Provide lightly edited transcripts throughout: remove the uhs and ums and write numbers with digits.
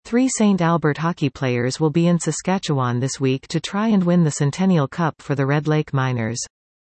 3 St. Albert hockey players will be in Saskatchewan this week to try and win the Centennial Cup for the Red Lake Miners.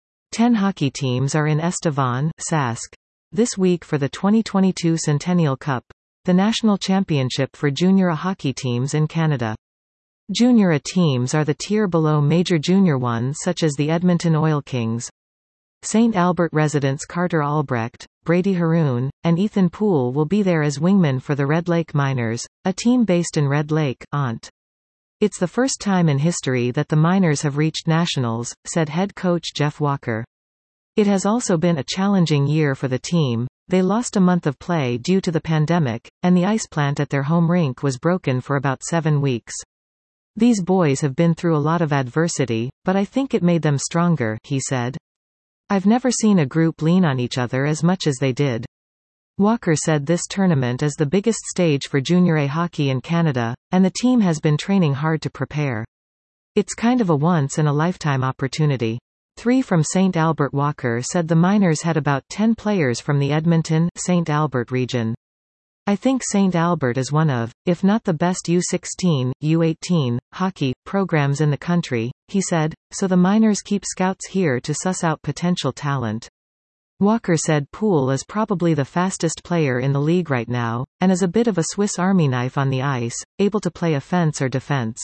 10 hockey teams are in Estevan, Sask, this week for the 2022 Centennial Cup, the national championship for junior hockey teams in Canada. Junior teams are the tier below major junior ones such as the Edmonton Oil Kings. St. Albert residents Carter Albrecht, Brady Haroon, and Ethan Poole will be there as wingmen for the Red Lake Miners, a team based in Red Lake, Ont. It's the first time in history that the Miners have reached nationals, said head coach Jeff Walker. It has also been a challenging year for the team. They lost a month of play due to the pandemic, and the ice plant at their home rink was broken for about 7 weeks. These boys have been through a lot of adversity, but I think it made them stronger, he said. I've never seen a group lean on each other as much as they did. Walker said this tournament is the biggest stage for Junior A hockey in Canada, and the team has been training hard to prepare. It's kind of a once-in-a-lifetime opportunity. 3 from St. Albert. Walker said the Miners had about 10 players from the Edmonton, St. Albert region. I think St. Albert is one of, if not the best U16, U18, hockey programs in the country, he said, so the Miners keep scouts here to suss out potential talent. Walker said Poole is probably the fastest player in the league right now, and is a bit of a Swiss Army knife on the ice, able to play offense or defense.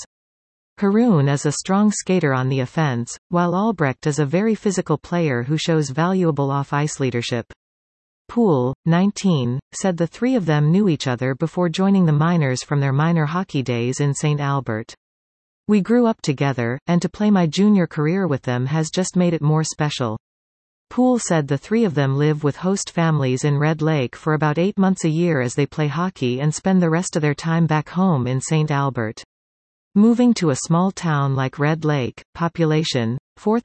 Haroon is a strong skater on the offense, while Albrecht is a very physical player who shows valuable off-ice leadership. Poole, 19, said the 3 of them knew each other before joining the Miners from their minor hockey days in St. Albert. We grew up together, and to play my junior career with them has just made it more special. Poole said the 3 of them live with host families in Red Lake for about 8 months a year as they play hockey and spend the rest of their time back home in St. Albert. Moving to a small town like Red Lake, population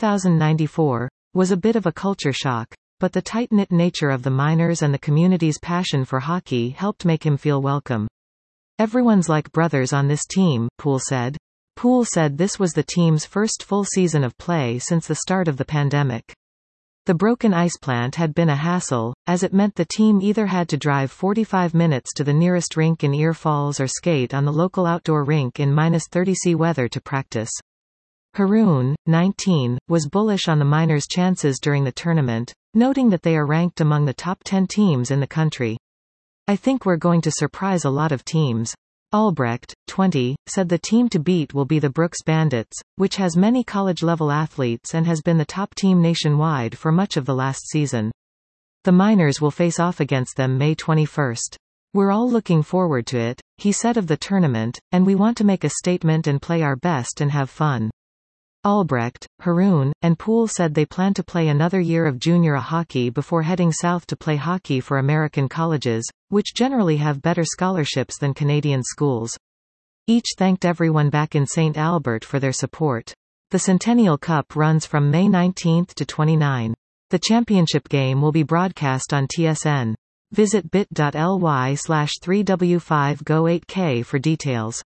4,094, was a bit of a culture shock, but the tight-knit nature of the Miners and the community's passion for hockey helped make him feel welcome. Everyone's like brothers on this team, Poole said. Poole said this was the team's first full season of play since the start of the pandemic. The broken ice plant had been a hassle, as it meant the team either had to drive 45 minutes to the nearest rink in Ear Falls or skate on the local outdoor rink in -30°C weather to practice. Haroon, 19, was bullish on the Miners' chances during the tournament, noting that they are ranked among the top 10 teams in the country. I think we're going to surprise a lot of teams. Albrecht, 20, said the team to beat will be the Brooks Bandits, which has many college-level athletes and has been the top team nationwide for much of the last season. The Miners will face off against them May 21st. We're all looking forward to it, he said of the tournament, and we want to make a statement and play our best and have fun. Albrecht, Haroon, and Poole said they plan to play another year of junior hockey before heading south to play hockey for American colleges, which generally have better scholarships than Canadian schools. Each thanked everyone back in St. Albert for their support. The Centennial Cup runs from May 19 to 29. The championship game will be broadcast on TSN. Visit bit.ly/3w5go8k for details.